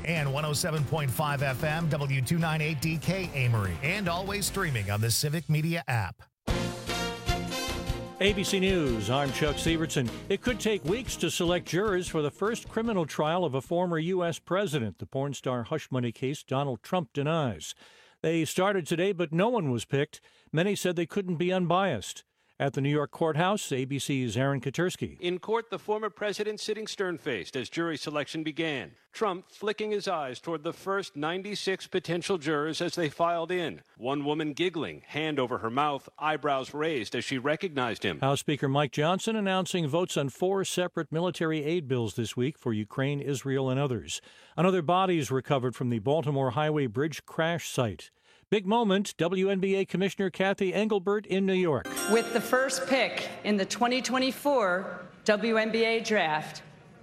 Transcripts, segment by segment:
And 107.5 FM, W298DK Amory. And always streaming on the Civic Media app. ABC News, I'm Chuck Sievertson. It could take weeks to select jurors for the first criminal trial of a former U.S. president. The porn star hush money case Donald Trump denies. They started today, but no one was picked. Many said they couldn't be unbiased. At the New York courthouse, ABC's Aaron Katersky. In court, the former president sitting stern-faced as jury selection began. Trump flicking his eyes toward the first 96 potential jurors as they filed in. One woman giggling, hand over her mouth, eyebrows raised as she recognized him. House Speaker Mike Johnson announcing votes on 4 separate military aid bills this week for Ukraine, Israel, and others. Another bodies recovered from the Baltimore Highway Bridge crash site. Big moment, WNBA Commissioner Kathy Engelbert in New York. With the first pick in the 2024 WNBA draft,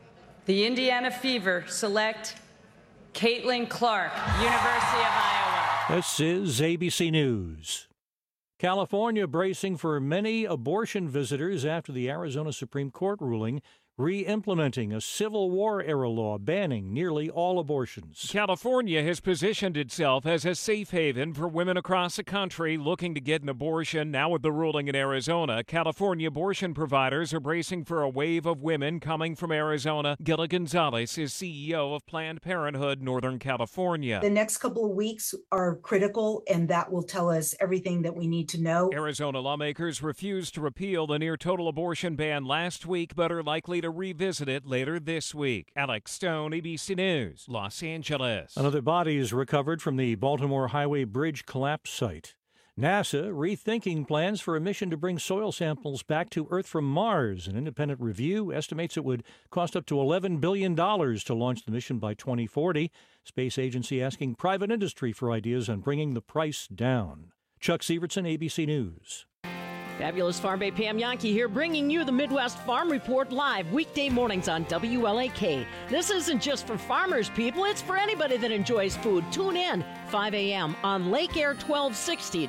the Indiana Fever select Caitlin Clark, University of Iowa. This is ABC News. California bracing for many abortion visitors after the Arizona Supreme Court ruling re-implementing a Civil War-era law banning nearly all abortions. California has positioned itself as a safe haven for women across the country looking to get an abortion. Now with the ruling in Arizona, California abortion providers are bracing for a wave of women coming from Arizona. Gila Gonzalez is CEO of Planned Parenthood Northern California. The next couple of weeks are critical, and that will tell us everything that we need to know. Arizona lawmakers refused to repeal the near-total abortion ban last week, but are likely to revisit it later this week. Alex Stone, ABC News, Los Angeles. Another body is recovered from the Baltimore Highway Bridge collapse site. NASA rethinking plans for a mission to bring soil samples back to Earth from Mars. An independent review estimates it would cost up to $11 billion to launch the mission by 2040. Space agency asking private industry for ideas on bringing the price down. Chuck Sievertson, ABC News. Fabulous Farm Bay Pam Yankee here, bringing you the Midwest Farm Report live weekday mornings on WLAK. This isn't just for farmers, people. It's for anybody that enjoys food. Tune in 5 a.m. on Lake Air 1260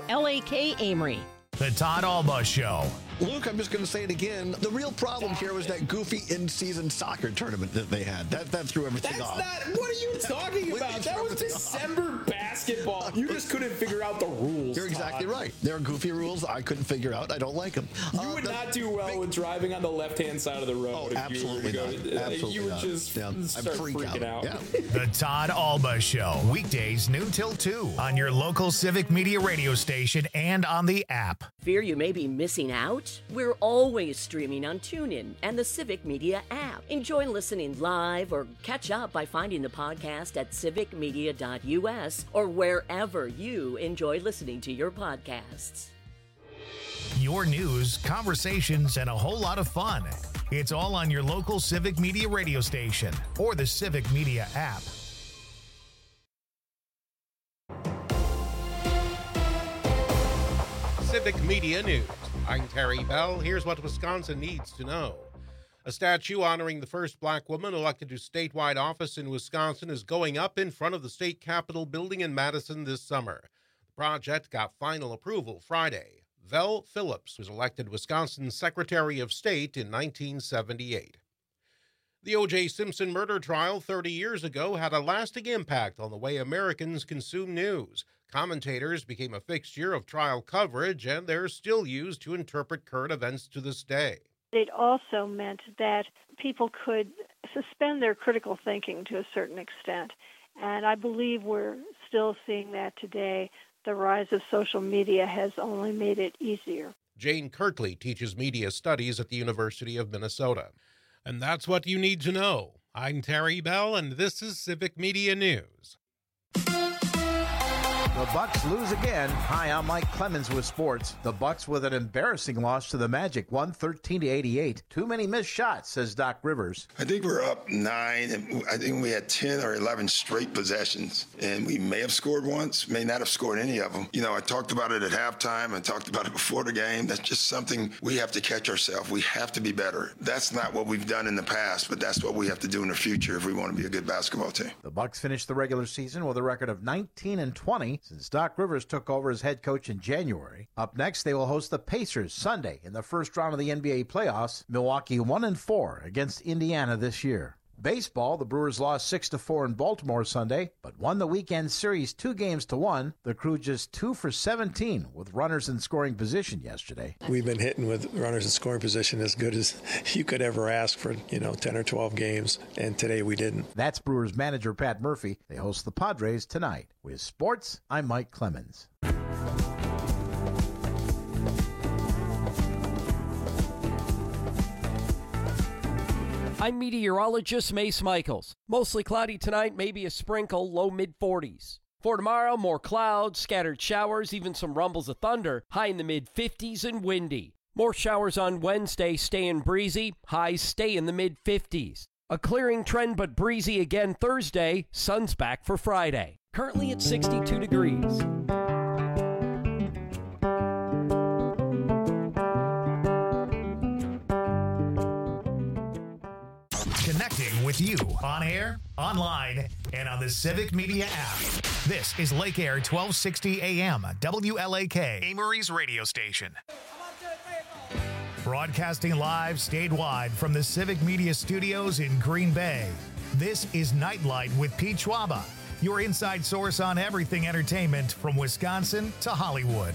WLAK Amory. The Todd Alba Show. Luke, I'm just going to say it again. The real problem here was that goofy in-season soccer tournament that they had. That threw everything off. What are you talking about? That was December basketball. You just couldn't figure out the rules. You're exactly right. There are goofy rules I couldn't figure out. I don't like them. You would not do well with driving on the left-hand side of the road. Oh, absolutely not. Absolutely you would not. just start freaking out. Yeah. The Todd Alba Show. Weekdays noon till 2 on your local Civic Media radio station and on the app. Fear you may be missing out? We're always streaming on TuneIn and the Civic Media app. Enjoy listening live or catch up by finding the podcast at civicmedia.us or wherever you enjoy listening to your podcasts. Your news, conversations, and a whole lot of fun. It's all on your local Civic Media radio station or the Civic Media app. Civic Media News. I'm Terry Bell. Here's what Wisconsin needs to know. A statue honoring the first black woman elected to statewide office in Wisconsin is going up in front of the state capitol building in Madison this summer. The project got final approval Friday. Vel Phillips was elected Wisconsin's Secretary of State in 1978. The O.J. Simpson murder trial 30 years ago had a lasting impact on the way Americans consume news. Commentators became a fixture of trial coverage, and they're still used to interpret current events to this day. It also meant that people could suspend their critical thinking to a certain extent, and I believe we're still seeing that today. The rise of social media has only made it easier. Jane Kirkley teaches media studies at the University of Minnesota. And that's what you need to know. I'm Terry Bell, and this is Civic Media News. The Bucks lose again. Hi, I'm Mike Clemens with sports. The Bucks with an embarrassing loss to the Magic, 113-88. Too many missed shots, says Doc Rivers. I think we're up 9, and I think we had 10 or 11 straight possessions, and we may have scored once, may not have scored any of them. You know, I talked about it at halftime. I talked about it before the game. That's just something we have to catch ourselves. We have to be better. That's not what we've done in the past, but that's what we have to do in the future if we want to be a good basketball team. The Bucks finished the regular season with a record of 19-20 since Doc Rivers took over as head coach in January. Up next, they will host the Pacers Sunday in the first round of the NBA playoffs. Milwaukee 1-4 against Indiana this year. Baseball, the Brewers lost 6-4 in Baltimore Sunday, but won the weekend series 2-1. The Crew just 2 for 17 with runners in scoring position yesterday. We've been hitting with runners in scoring position as good as you could ever ask for, 10 or 12 games, and today we didn't. That's Brewers manager Pat Murphy. They host the Padres tonight. With sports, I'm Mike Clemens. I'm meteorologist Mace Michaels. Mostly cloudy tonight, maybe a sprinkle, low mid-40s. For tomorrow, more clouds, scattered showers, even some rumbles of thunder, high in the mid-50s and windy. More showers on Wednesday, staying breezy, highs stay in the mid-50s. A clearing trend but breezy again Thursday, sun's back for Friday. Currently at 62 degrees. Connecting with you on air, online, and on the Civic Media app. This is Lake Air 1260 AM, WLAK, Amory's radio station. Broadcasting live statewide from the Civic Media studios in Green Bay. This is Nightlight with Pete Schwaba, your inside source on everything entertainment from Wisconsin to Hollywood.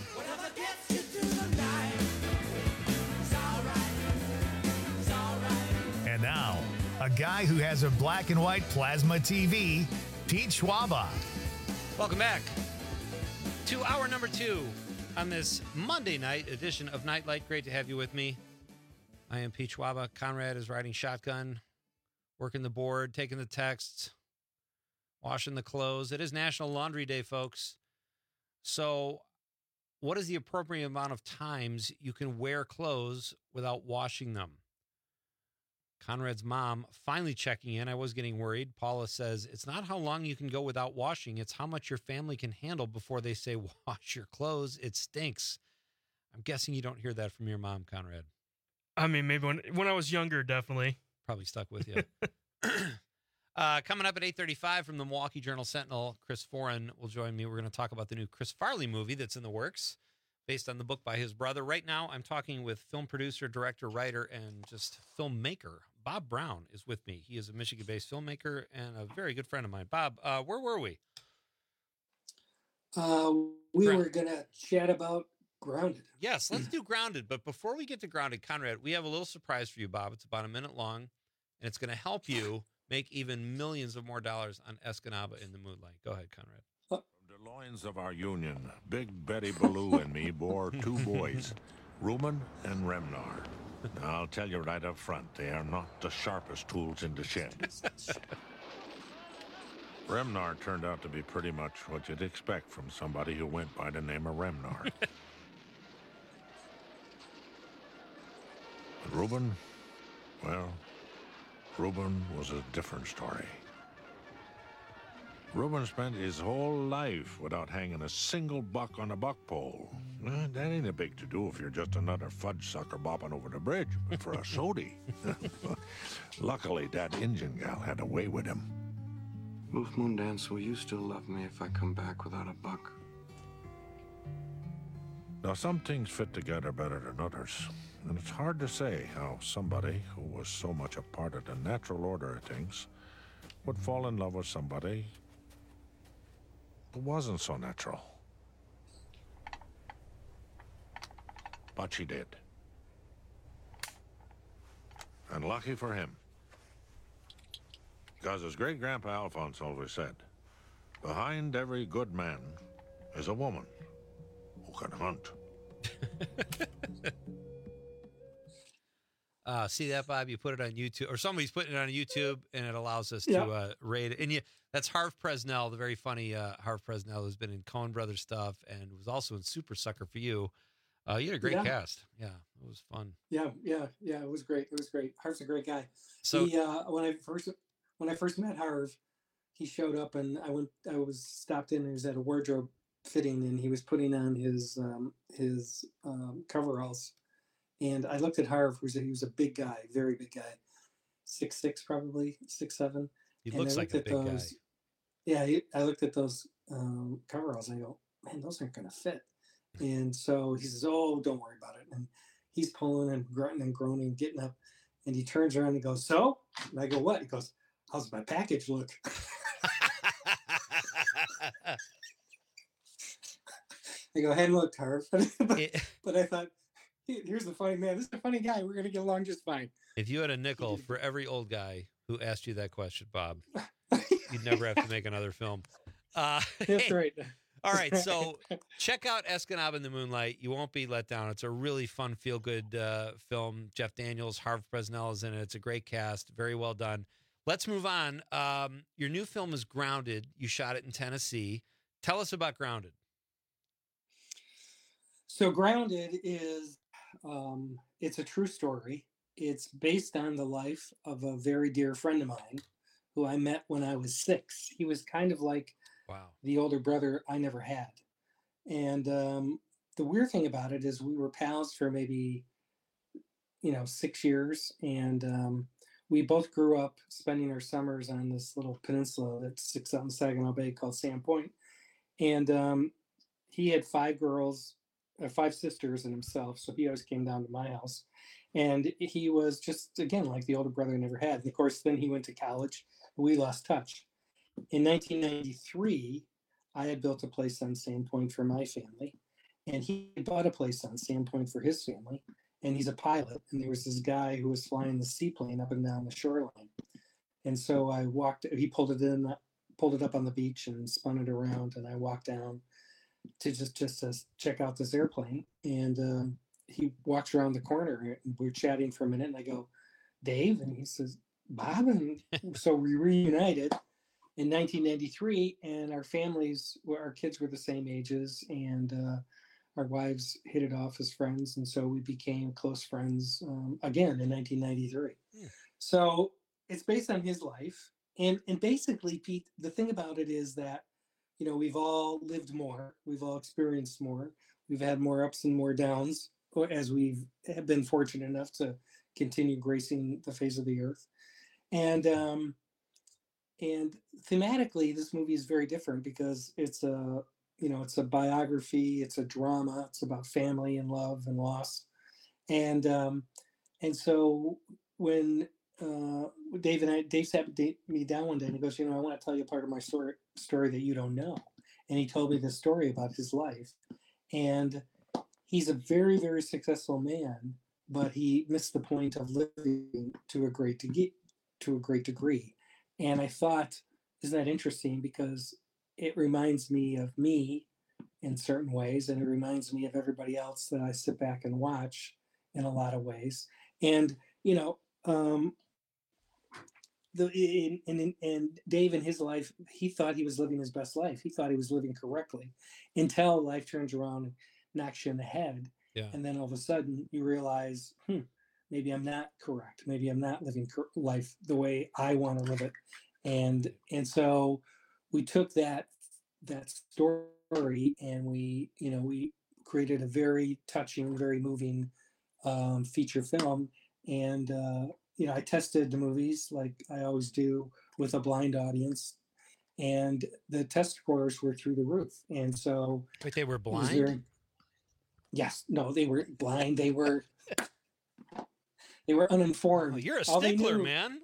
And now, a guy who has a black and white plasma TV, Pete Schwaba. Welcome back to hour number 2 on this Monday night edition of Nightlight. Great to have you with me. I am Pete Schwaba. Conrad is riding shotgun, working the board, taking the texts, washing the clothes. It is National Laundry Day, folks. So what is the appropriate amount of times you can wear clothes without washing them? Conrad's mom finally checking in. I was getting worried. Paula says, it's not how long you can go without washing. It's how much your family can handle before they say, wash your clothes. It stinks. I'm guessing you don't hear that from your mom, Conrad. I mean, maybe when I was younger, definitely. Probably stuck with you. Coming up at 8:35 from the Milwaukee Journal-Sentinel, Chris Foran will join me. We're going to talk about the new Chris Farley movie that's in the works, based on the book by his brother. Right now, I'm talking with film producer, director, writer, and just filmmaker. Bob Brown is with me. He is a Michigan-based filmmaker and a very good friend of mine. Bob, where were we? We were going to chat about Grounded. Yes, let's do Grounded. But before we get to Grounded, Conrad, we have a little surprise for you, Bob. It's about a minute long, and it's going to help you make even millions of more dollars on Escanaba in the Moonlight. Go ahead, Conrad. From the loins of our union, Big Betty Ballou and me bore 2 boys, Reuben and Remnar. I'll tell you right up front, they are not the sharpest tools in the shed. Remnar turned out to be pretty much what you'd expect from somebody who went by the name of Remnar. But Reuben, well, Reuben was a different story. Reuben spent his whole life without hanging a single buck on a buck pole. That ain't a big to-do if you're just another fudge sucker bopping over the bridge. But for a sody, luckily that Indian gal had a way with him. Wolf Moondance, will you still love me if I come back without a buck? Now, some things fit together better than others. And it's hard to say how somebody who was so much a part of the natural order of things would fall in love with somebody who wasn't so natural. But she did. And lucky for him. Because as great-grandpa Alphonse always said, behind every good man is a woman who can hunt. See that, Bob? You put it on YouTube, or somebody's putting it on YouTube, and it allows us to rate it. And that's Harv Presnell, the very funny Harv Presnell, who's been in Coen Brothers stuff and was also in Super Sucker for You. You had a great cast. Yeah, it was fun. Yeah. It was great. Harv's a great guy. So he, when I first met Harv, he showed up, and I was stopped in. He was at a wardrobe fitting, and he was putting on his coveralls. And I looked at Harv, he was a big guy, very big guy, 6'6", probably 6'7". He looks like a big guy. Yeah, I looked at those coveralls, and I go, man, those aren't going to fit. And so he says, oh, don't worry about it. And he's pulling and grunting and groaning, getting up. And he turns around and goes, "So?" And I go, "What?" He goes, "How's my package look?" I go, "Hadn't looked, Harv." But I thought, here's the funny man. This is a funny guy. We're going to get along just fine. If you had a nickel for every old guy who asked you that question, Bob, you'd never have to make another film. That's right. All right, so check out Escanaba in the Moonlight. You won't be let down. It's a really fun, feel-good film. Jeff Daniels, Harv Presnell is in it. It's a great cast. Very well done. Let's move on. Your new film is Grounded. You shot it in Tennessee. Tell us about Grounded. So Grounded is, it's a true story. It's based on the life of a very dear friend of mine who I met when I was 6. He was kind of like the older brother I never had. And the weird thing about it is we were pals for maybe, 6 years. And we both grew up spending our summers on this little peninsula that sits out in Saginaw Bay called Sandpoint. And he had 5 sisters and himself. So he always came down to my house. And he was just, again, like the older brother I never had. And of course, then he went to college. We lost touch. In 1993, I had built a place on Sandpoint for my family. And he bought a place on Sandpoint for his family. And he's a pilot. And there was this guy who was flying the seaplane up and down the shoreline. And so he pulled it up on the beach and spun it around. And I walked down to just to check out this airplane. And he walks around the corner and we're chatting for a minute. And I go, "Dave?" And he says, "Bob." And so we reunited in 1993, and our kids were the same ages, and our wives hit it off as friends. And so we became close friends again in 1993. Yeah. So it's based on his life. And basically, Pete, the thing about it is that, we've all lived more. We've all experienced more. We've had more ups and more downs as we've been fortunate enough to continue gracing the face of the earth. And thematically, this movie is very different because it's a biography. It's a drama. It's about family and love and loss. And so when Dave sat me down one day and he goes, "I want to tell you a part of my story that you don't know." And he told me the story about his life. And he's a very, very successful man, but he missed the point of living to a great degree. And I thought, isn't that interesting? Because it reminds me of me in certain ways, and it reminds me of everybody else that I sit back and watch in a lot of ways. And and Dave in his life, he thought he was living his best life. He thought he was living correctly until life turns around and knocks you in the head. Yeah. And then all of a sudden you realize, maybe I'm not correct. Maybe I'm not living life the way I want to live it. And so we took that story and we created a very touching, very moving feature film. And I tested the movies like I always do with a blind audience, and the test scores were through the roof. And so, but they were blind. Yes, no, they were blind. They were uninformed. Oh, you're a stickler, man.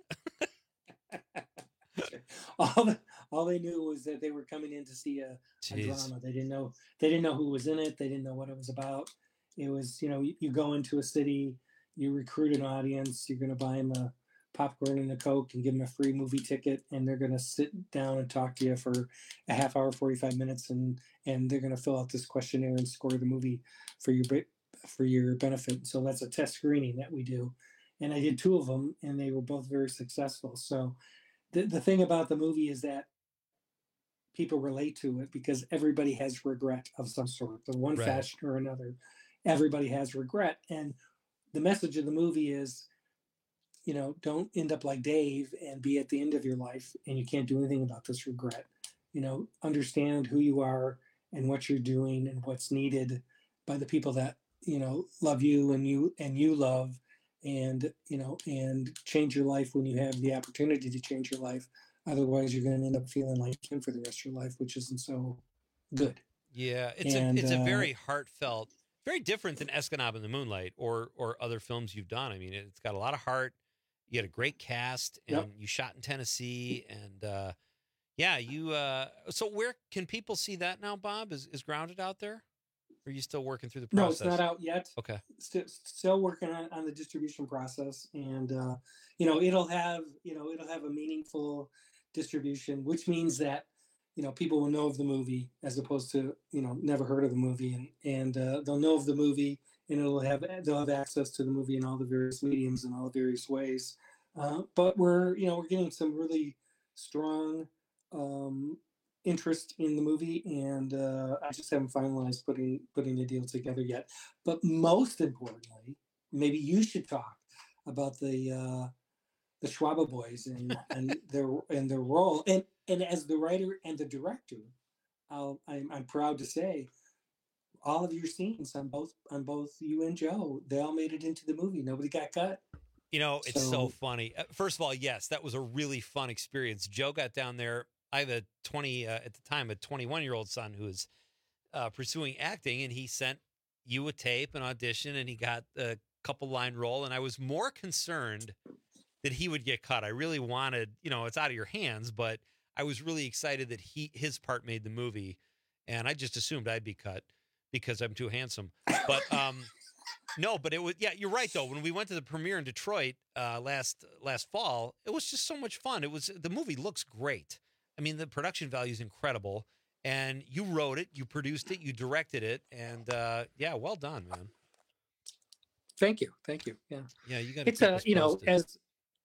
all they knew was that they were coming in to see a drama. They didn't know who was in it. They didn't know what it was about. It was, you go into a city, you recruit an audience, you're going to buy them a popcorn and a Coke and give them a free movie ticket, and they're going to sit down and talk to you for a half hour, 45 minutes, and they're going to fill out this questionnaire and score the movie for your benefit. So that's a test screening that we do. And I did 2 of them, and they were both very successful. So the thing about the movie is that people relate to it because everybody has regret of some sort, in one fashion or another. Everybody has regret. And the message of the movie is, don't end up like Dave and be at the end of your life and you can't do anything about this regret. Understand who you are and what you're doing and what's needed by the people that, love you and you love, and change your life when you have the opportunity to change your life. Otherwise, you're going to end up feeling like him for the rest of your life, which isn't so good. Yeah, it's a very heartfelt, very different than Escanaba in the Moonlight or other films you've done. I mean, it's got a lot of heart. You had a great cast, and you shot in Tennessee, and so where can people see that now, Bob? Is Grounded out there? Or are you still working through the process? No, it's not out yet. Okay. Still working on the distribution process, and it'll have a meaningful distribution, which means that people will know of the movie as opposed to never heard of the movie, and they'll know of the movie, and they'll have access to the movie in all the various mediums and all the various ways. But we're getting some really strong interest in the movie, and I just haven't finalized putting the deal together yet. But most importantly, maybe you should talk about the Schwaba boys and their role. And as the writer and the director, I'm proud to say, all of your scenes on both you and Joe, they all made it into the movie. Nobody got cut. It's so funny. First of all, yes, that was a really fun experience. Joe got down there. I have a 21-year-old son who is pursuing acting, and he sent you a tape, an audition, and he got a couple line role. And I was more concerned that he would get cut. I really wanted, it's out of your hands, but I was really excited that his part made the movie, and I just assumed I'd be cut because I'm too handsome. But no, but it was, you're right though. When we went to the premiere in Detroit last fall, it was just so much fun. The movie looks great. I mean, the production value is incredible, and you wrote it, you produced it, you directed it, and well done, man. Thank you. Yeah. Yeah, you got to. It's as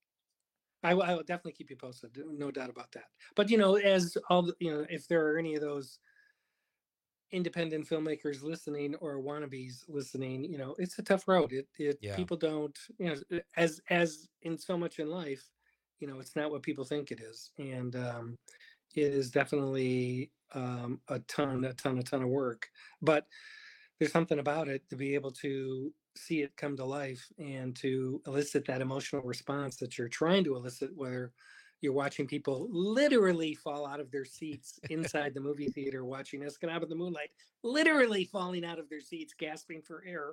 I will definitely keep you posted, no doubt about that. But as all the, if there are any of those independent filmmakers listening or wannabes listening, it's a tough road. People don't, as in so much in life, it's not what people think it is, and it is definitely a ton of work. But there's something about it to be able to see it come to life and to elicit that emotional response that you're trying to elicit, whether you're watching people literally fall out of their seats inside the movie theater watching Escanaba in the Moonlight, literally falling out of their seats, gasping for air,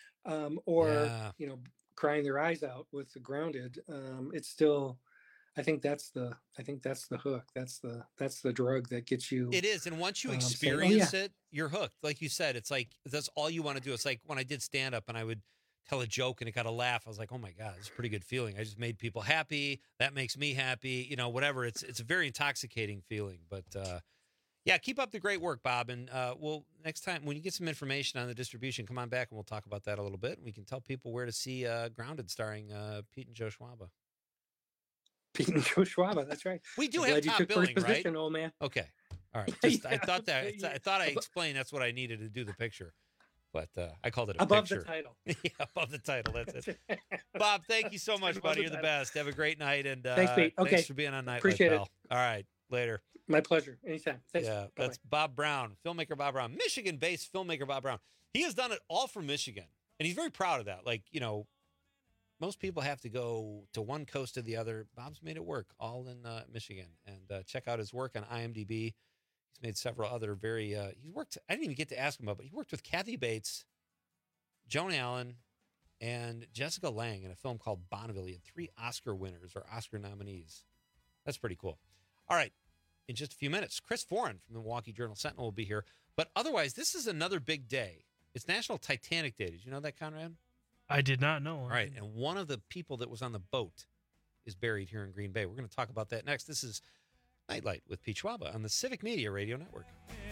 or crying their eyes out with the Grounded. It's still, I think that's the hook. That's the drug that gets you. It is, and once you experience it, you're hooked. Like you said, it's like that's all you want to do. It's like when I did stand up and I would tell a joke and it got a laugh. I was like, oh my God, it's a pretty good feeling. I just made people happy. That makes me happy. Whatever. It's a very intoxicating feeling. But keep up the great work, Bob. And we'll next time when you get some information on the distribution, come on back and we'll talk about that a little bit. And we can tell people where to see Grounded, starring Pete and Joe Schwaba. Pete and Joe Schwaba, that's right. We do have top billing, first position, right? Old man. Okay, all right. I thought I explained that's what I needed to do the picture, but I called it above picture. The title. Yeah, above the title. That's it. Bob, thank you so much, buddy. You're the best. Have a great night, and thanks, Pete. Okay, thanks for being on Nightlight, appreciate pal. it. All right, later. My pleasure. Anytime. Thanks. Yeah, that's Bob Brown, filmmaker Bob Brown, Michigan-based filmmaker Bob Brown. He has done it all from Michigan, and he's very proud of that. Like, most people have to go to one coast or the other. Bob's made it work, all in Michigan. And check out his work on IMDb. He's made several other he's worked, I didn't even get to ask him about, but he worked with Kathy Bates, Joan Allen, and Jessica Lange in a film called Bonneville. He had 3 Oscar winners or Oscar nominees. That's pretty cool. All right, in just a few minutes, Chris Foran from the Milwaukee Journal-Sentinel will be here. But otherwise, this is another big day. It's National Titanic Day. Did you know that, Conrad? I did not know. All right, and one of the people that was on the boat is buried here in Green Bay. We're going to talk about that next. This is Nightlight with Pete Schwaba on the Civic Media Radio Network.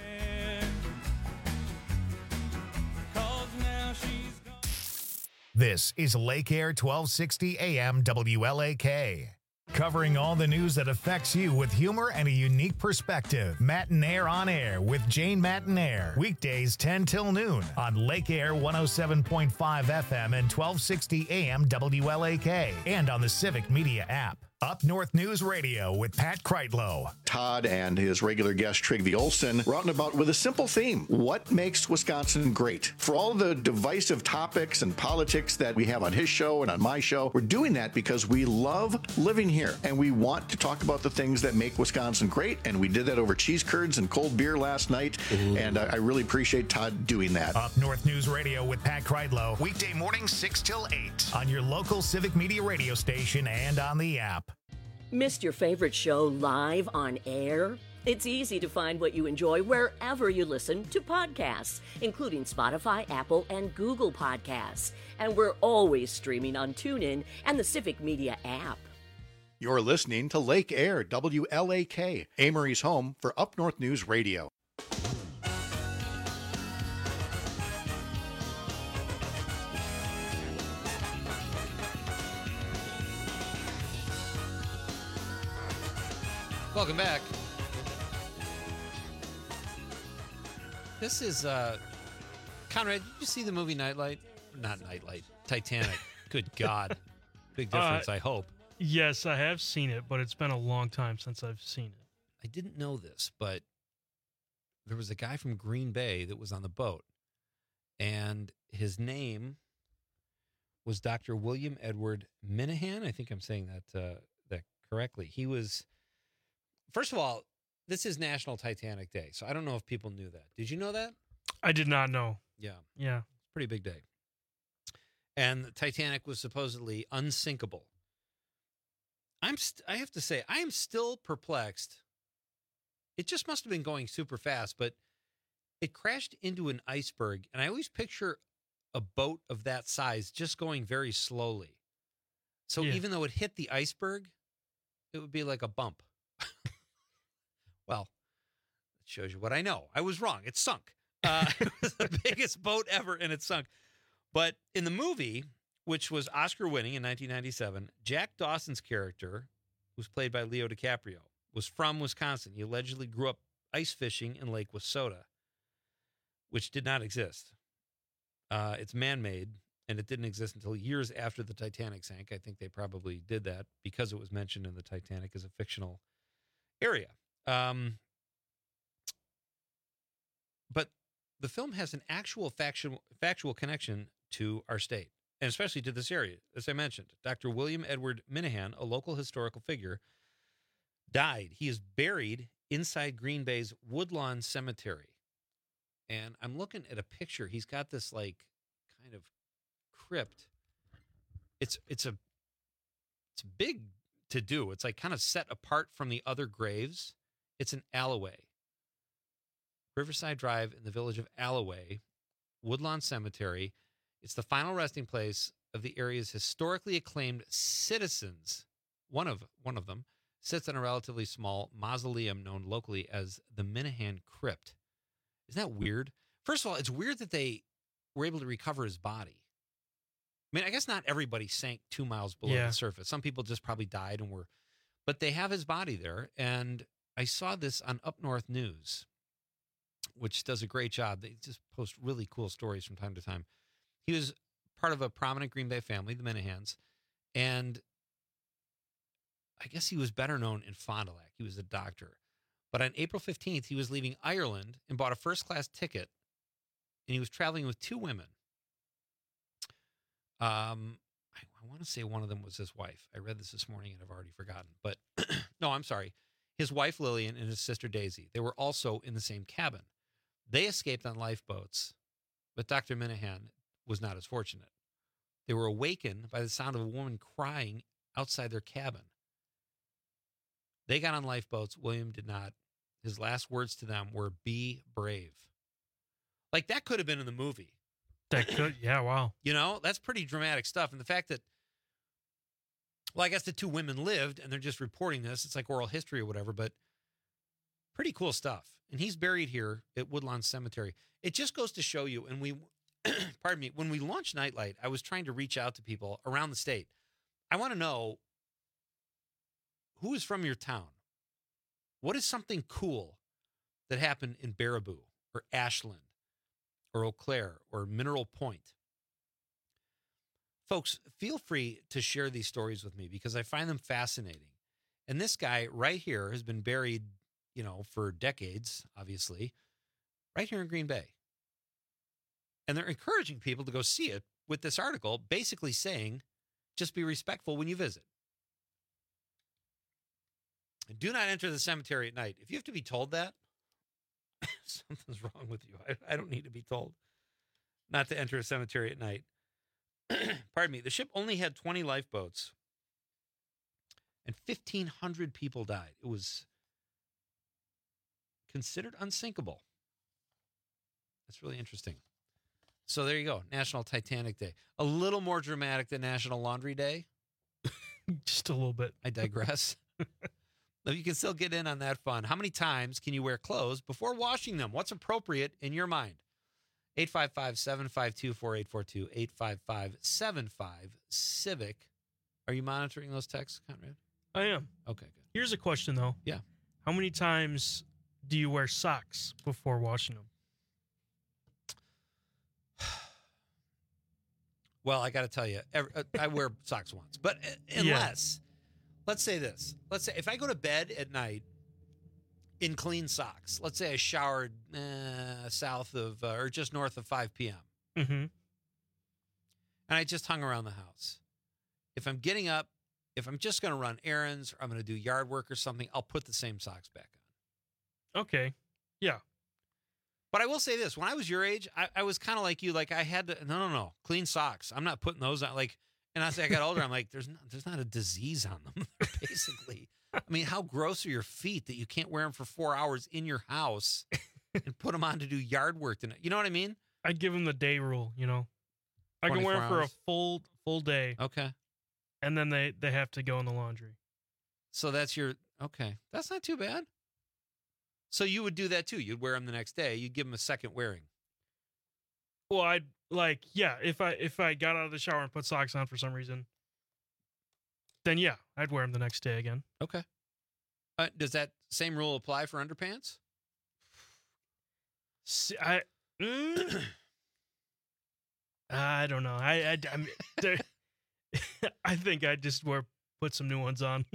This is Lake Air 1260 AM WLAK. Covering all the news that affects you with humor and a unique perspective. Matinaire on Air with Jane Matinaire. Weekdays 10 till noon on Lake Air 107.5 FM and 1260 AM WLAK. And on the Civic Media app. Up North News Radio with Pat Kreitlow. Todd and his regular guest, Trygve Olsen, were out and about with a simple theme. What makes Wisconsin great? For all the divisive topics and politics that we have on his show and on my show, we're doing that because we love living here and we want to talk about the things that make Wisconsin great. And we did that over cheese curds and cold beer last night. Ooh. And I really appreciate Todd doing that. Up North News Radio with Pat Kreitlow. Weekday mornings 6 till 8 on your local Civic Media radio station and on the app. Missed your favorite show live on air? It's easy to find what you enjoy wherever you listen to podcasts, including Spotify, Apple, and Google Podcasts. And we're always streaming on TuneIn and the Civic Media app. You're listening to Lake Air, WLAK, Amory's home for Up North News Radio. Welcome back. This is, Conrad, did you see the movie Nightlight? Not Nightlight, Titanic. Good God. Big difference, I hope. Yes, I have seen it, but it's been a long time since I've seen it. I didn't know this, but there was a guy from Green Bay that was on the boat, and his name was Dr. William Edward Minahan. I think I'm saying that correctly. He was... First of all, this is National Titanic Day, so I don't know if people knew that. Did you know that? I did not know. Yeah. Yeah. Pretty big day. And the Titanic was supposedly unsinkable. I have to say, I am still perplexed. It just must have been going super fast, but it crashed into an iceberg, and I always picture a boat of that size just going very slowly. So even though it hit the iceberg, it would be like a bump. Well, it shows you what I know. I was wrong. It sunk. It was the biggest boat ever, and it sunk. But in the movie, which was Oscar-winning in 1997, Jack Dawson's character, who's played by Leo DiCaprio, was from Wisconsin. He allegedly grew up ice fishing in Lake Wissota, which did not exist. It's man-made, and it didn't exist until years after the Titanic sank. I think they probably did that because it was mentioned in the Titanic as a fictional area. But the film has an actual factual connection to our state, and especially to this area. As I mentioned, Dr. William Edward Minahan, a local historical figure, died. He is buried inside Green Bay's Woodlawn Cemetery. And I'm looking at a picture. He's got this like kind of crypt. It's big to do. It's like kind of set apart from the other graves. It's an alleyway. Riverside Drive in the village of Alloway, Woodlawn Cemetery. It's the final resting place of the area's historically acclaimed citizens. One of them sits in a relatively small mausoleum known locally as the Minahan Crypt. Isn't that weird? First of all, it's weird that they were able to recover his body. I mean, I guess not everybody sank 2 miles below the surface. Some people just probably died but they have his body there. And I saw this on Up North News, which does a great job. They just post really cool stories from time to time. He was part of a prominent Green Bay family, the Minahans, and I guess he was better known in Fond du Lac. He was a doctor. But on April 15th, he was leaving Ireland and bought a first-class ticket, and he was traveling with two women. I want to say one of them was his wife. I read this morning, and I've already forgotten. But no, I'm sorry. His wife, Lillian, and his sister, Daisy. They were also in the same cabin. They escaped on lifeboats, but Dr. Minahan was not as fortunate. They were awakened by the sound of a woman crying outside their cabin. They got on lifeboats. William did not. His last words to them were, "Be brave." Like, that could have been in the movie. That could, yeah, wow. You know, that's pretty dramatic stuff. And the fact that, well, I guess the two women lived and they're just reporting this. It's like oral history or whatever, but pretty cool stuff. And he's buried here at Woodlawn Cemetery. It just goes to show you, and we, pardon me, when we launched Nightlight, I was trying to reach out to people around the state. I want to know, who is from your town? What is something cool that happened in Baraboo or Ashland or Eau Claire or Mineral Point? Folks, feel free to share these stories with me because I find them fascinating. And this guy right here has been buried, for decades, obviously, right here in Green Bay. And they're encouraging people to go see it with this article, basically saying, just be respectful when you visit. Do not enter the cemetery at night. If you have to be told that, something's wrong with you. I don't need to be told not to enter a cemetery at night. Pardon me. The ship only had 20 lifeboats and 1,500 people died. It was considered unsinkable. That's really interesting. So there you go. National Titanic Day. A little more dramatic than National Laundry Day. Just a little bit. I digress. You can still get in on that fun. How many times can you wear clothes before washing them? What's appropriate in your mind? 855-752-4842, 855-75-CIVIC. Are you monitoring those texts, Conrad? I am. Okay, good. Here's a question, though. Yeah. How many times do you wear socks before washing them? Well, I got to tell you, I wear socks once. But unless, let's say this. Let's say if I go to bed at night in clean socks, let's say I showered south of or just north of 5 p.m. Mm-hmm. And I just hung around the house. If I'm getting up, if I'm just going to run errands or I'm going to do yard work or something, I'll put the same socks back on. Okay. Yeah. But I will say this. When I was your age, I was kind of like you. Like I had to, no. Clean socks. I'm not putting those on. Like, and as I got older, I'm like, there's not a disease on them, basically. I mean, how gross are your feet that you can't wear them for 4 hours in your house and put them on to do yard work tonight? You know what I mean? I'd give them the day rule, I can wear them for a full day. Okay. And then they have to go in the laundry. So that's okay. That's not too bad. So you would do that too. You'd wear them the next day. You'd give them a second wearing. Well, I'd if I got out of the shower and put socks on for some reason, then yeah, I'd wear them the next day again. Okay. Does that same rule apply for underpants? I don't know. I think I'd just put some new ones on.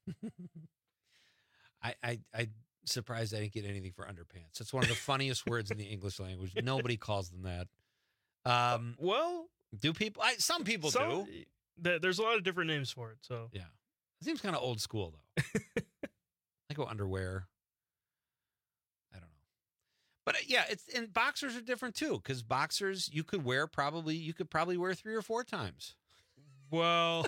I surprised I didn't get anything for underpants. It's one of the funniest words in the English language. Nobody calls them that. Well, do people? Some people do. There's a lot of different names for it. So yeah, it seems kind of old school though. I go underwear. I don't know, but and boxers are different too because boxers you could probably wear 3 or 4 times. Well.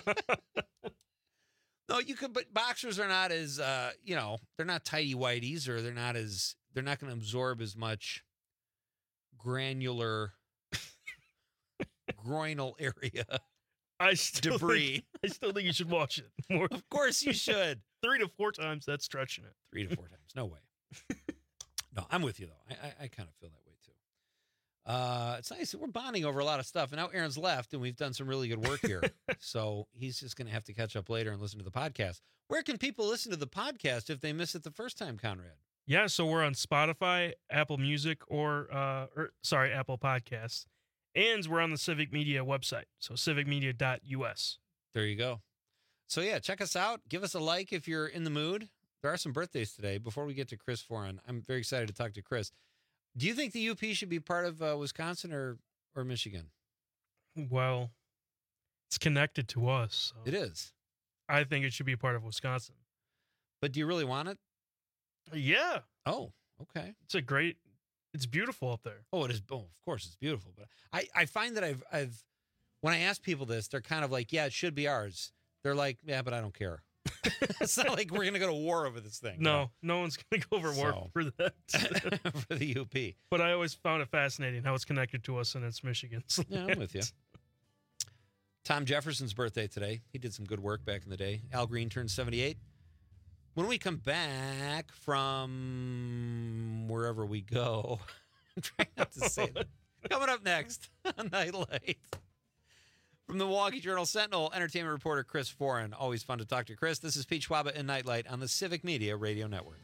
No, you could, but boxers are not as, they're not tighty whities, or they're not going to absorb as much granular groinal area debris. I still think you should wash it more. Of course you should. 3 to 4 times, that's stretching it. 3 to 4 times, no way. No, I'm with you though. I kind of feel that way too. It's nice that we're bonding over a lot of stuff. And now Aaron's left and we've done some really good work here. So he's just going to have to catch up later and listen to the podcast. Where can people listen to the podcast if they miss it the first time, Conrad? Yeah, so we're on Spotify, Apple Music, Apple Podcasts. And we're on the Civic Media website. So civicmedia.us. There you go. So yeah, check us out. Give us a like if you're in the mood. There are some birthdays today. Before we get to Chris Foran, I'm very excited to talk to Chris. Do you think the UP should be part of Wisconsin or Michigan? Well, it's connected to us. So it is. I think it should be part of Wisconsin. But do you really want it? Yeah. Oh, okay. It's beautiful up there. Oh, it is. Oh, of course it's beautiful. But I find that I've when I ask people this, they're kind of like, yeah, it should be ours. They're like, yeah, but I don't care. It's not like we're going to go to war over this thing. No one's going to go over war for that. For the UP. But I always found it fascinating how it's connected to us and it's Michigan's land. Yeah, I'm with you. Tom Jefferson's birthday today. He did some good work back in the day. Al Green turned 78. When we come back from wherever we go, I'm trying not to say that. Coming up next on Nightlight. From the Milwaukee Journal-Sentinel, entertainment reporter Chris Foran. Always fun to talk to Chris. This is Pete Schwaba and Nightlight on the Civic Media Radio Network.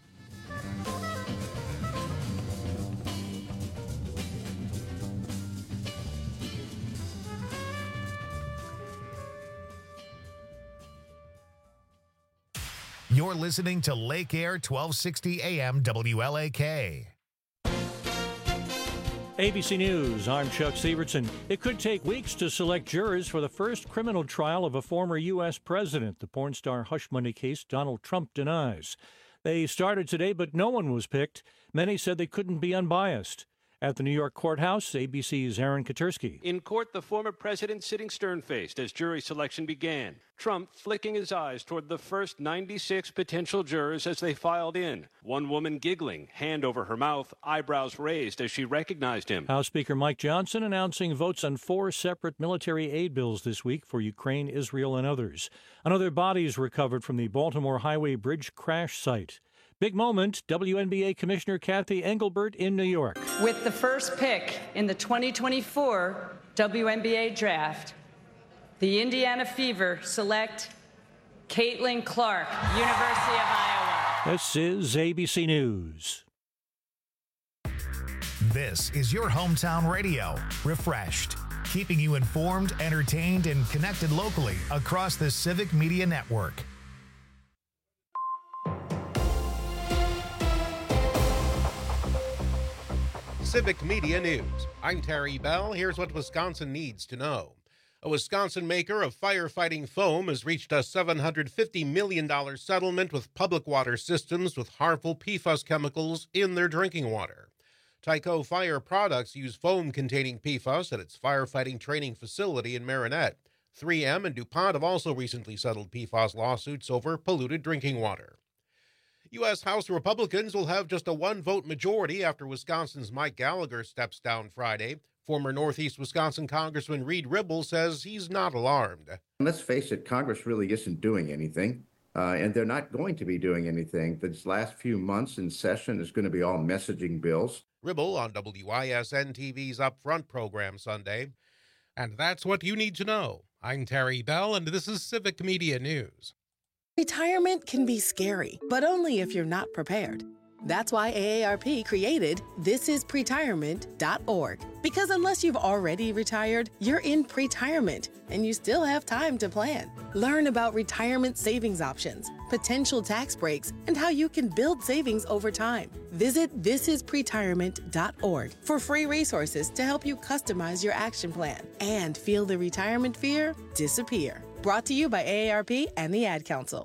You're listening to Lake Air 1260 AM WLAK. ABC News, I'm Chuck Severson. It could take weeks to select jurors for the first criminal trial of a former U.S. president. The porn star hush money case Donald Trump denies. They started today, but no one was picked. Many said they couldn't be unbiased. At the New York courthouse, ABC's Aaron Katersky. In court, the former president sitting stern-faced as jury selection began. Trump flicking his eyes toward the first 96 potential jurors as they filed in. One woman giggling, hand over her mouth, eyebrows raised as she recognized him. House Speaker Mike Johnson announcing votes on 4 separate military aid bills this week for Ukraine, Israel, and others. Another bodies recovered from the Baltimore Highway Bridge crash site. Big moment, WNBA Commissioner Kathy Engelbert in New York. With the first pick in the 2024 WNBA draft, the Indiana Fever select Caitlin Clark, University of Iowa. This is ABC News. This is your hometown radio, Refreshed, keeping you informed, entertained, and connected locally across the Civic Media Network. Civic Media News. I'm Terry Bell. Here's what Wisconsin needs to know. A Wisconsin maker of firefighting foam has reached a $750 million settlement with Public Water Systems with harmful PFAS chemicals in their drinking water. Tyco Fire Products use foam containing PFAS at its firefighting training facility in Marinette. 3M and DuPont have also recently settled PFAS lawsuits over polluted drinking water. U.S. House Republicans will have just a one-vote majority after Wisconsin's Mike Gallagher steps down Friday. Former Northeast Wisconsin Congressman Reed Ribble says he's not alarmed. Let's face it, Congress really isn't doing anything, and they're not going to be doing anything. This last few months in session is going to be all messaging bills. Ribble on WISN TV's Upfront program Sunday. And that's what you need to know. I'm Terry Bell, and this is Civic Media News. Retirement can be scary, but only if you're not prepared. That's why AARP created thisispretirement.org. Because unless you've already retired, you're in pretirement, and you still have time to plan. Learn about retirement savings options, potential tax breaks, and how you can build savings over time. Visit thisispretirement.org for free resources to help you customize your action plan and feel the retirement fear disappear. Brought to you by AARP and the Ad Council.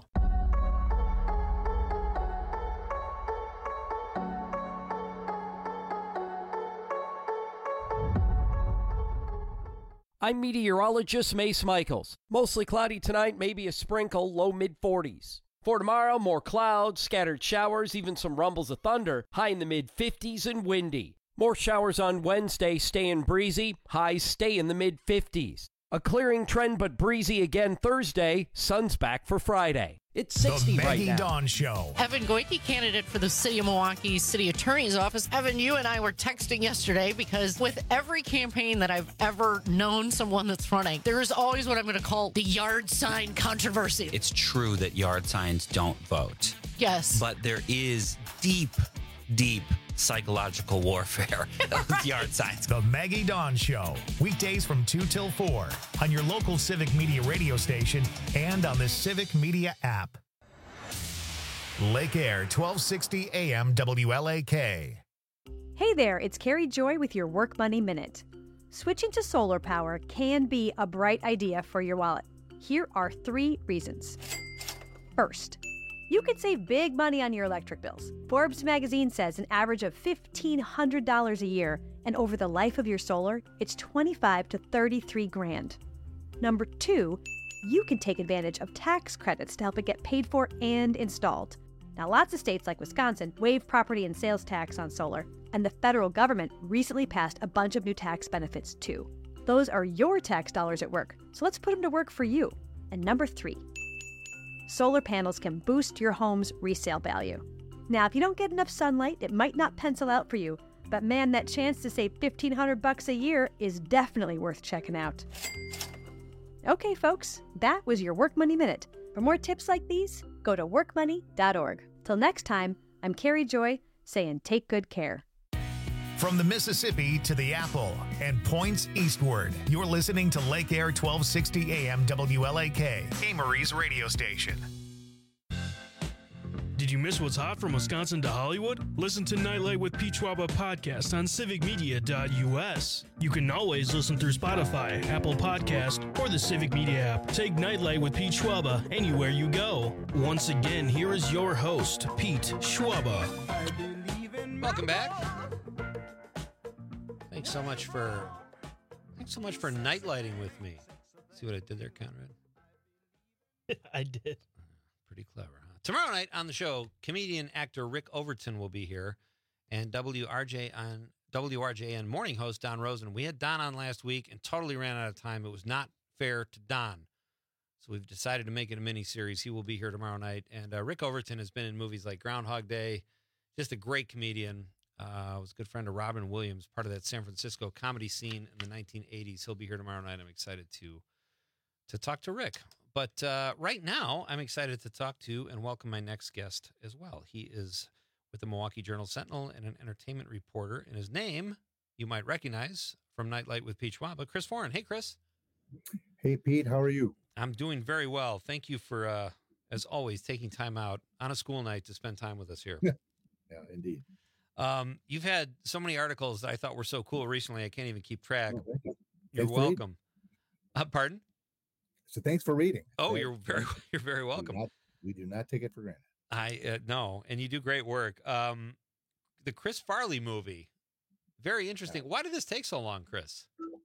I'm meteorologist Mace Michaels. Mostly cloudy tonight, maybe a sprinkle, low mid-40s. For tomorrow, more clouds, scattered showers, even some rumbles of thunder, high in the mid-50s and windy. More showers on Wednesday, staying breezy, highs stay in the mid-50s. A clearing trend but breezy again Thursday, sun's back for Friday. It's 60 the right Maggie now. Dawn Show. Evan Goike, candidate for the City of Milwaukee City Attorney's Office. Evan, you and I were texting yesterday because with every campaign that I've ever known someone that's running, there is always what I'm going to call the yard sign controversy. It's true that yard signs don't vote. Yes. But there is deep psychological warfare with yard signs. The Maggie Dawn Show. Weekdays from 2 till 4 on your local Civic Media radio station and on the Civic Media app. Lake Air 1260 AM WLAK. Hey there, it's Carrie Joy with your Work Money Minute. Switching to solar power can be a bright idea for your wallet. Here are 3 reasons. First, you could save big money on your electric bills. Forbes magazine says an average of $1,500 a year, and over the life of your solar, it's $25 to $33,000. Number 2, you can take advantage of tax credits to help it get paid for and installed. Now, lots of states like Wisconsin waive property and sales tax on solar, and the federal government recently passed a bunch of new tax benefits too. Those are your tax dollars at work, so let's put them to work for you. And number 3, solar panels can boost your home's resale value. Now, if you don't get enough sunlight, it might not pencil out for you, but man, that chance to save $1,500 a year is definitely worth checking out. Okay, folks, that was your Work Money Minute. For more tips like these, go to workmoney.org. Till next time, I'm Carrie Joy, saying take good care. From the Mississippi to the Apple and points eastward, you're listening to Lake Air 1260 AM WLAK, Amory's radio station. Did you miss what's hot from Wisconsin to Hollywood? Listen to Nightlight with Pete Schwaba podcast on civicmedia.us. You can always listen through Spotify, Apple Podcast, or the Civic Media app. Take Nightlight with Pete Schwaba anywhere you go. Once again, here is your host, Pete Schwaba. Welcome back. Thanks so much for nightlighting with me. See what I did there, Conrad? I did. Pretty clever, huh? Tomorrow night on the show, comedian actor Rick Overton will be here, and WRJN morning host Don Rosen. We had Don on last week and totally ran out of time. It was not fair to Don, so we've decided to make it a mini series. He will be here tomorrow night, and Rick Overton has been in movies like Groundhog Day. Just a great comedian. Was a good friend of Robin Williams, part of that San Francisco comedy scene in the 1980s. He'll be here tomorrow night. I'm excited to talk to Rick. But right now, I'm excited to talk to and welcome my next guest as well. He is with the Milwaukee Journal-Sentinel and an entertainment reporter. And his name, you might recognize from Nightlight with Pete Schwaba, Chris Foran. Hey, Chris. Hey, Pete. How are you? I'm doing very well. Thank you for, as always, taking time out on a school night to spend time with us here. Yeah, indeed. You've had so many articles that I thought were so cool recently, I can't even keep track. Oh, thank you. You're Thanks for welcome. Pardon? So thanks for reading. Oh, you're very welcome. We do not take it for granted. I no, and you do great work. The Chris Farley movie, very interesting. Why did this take so long, Chris?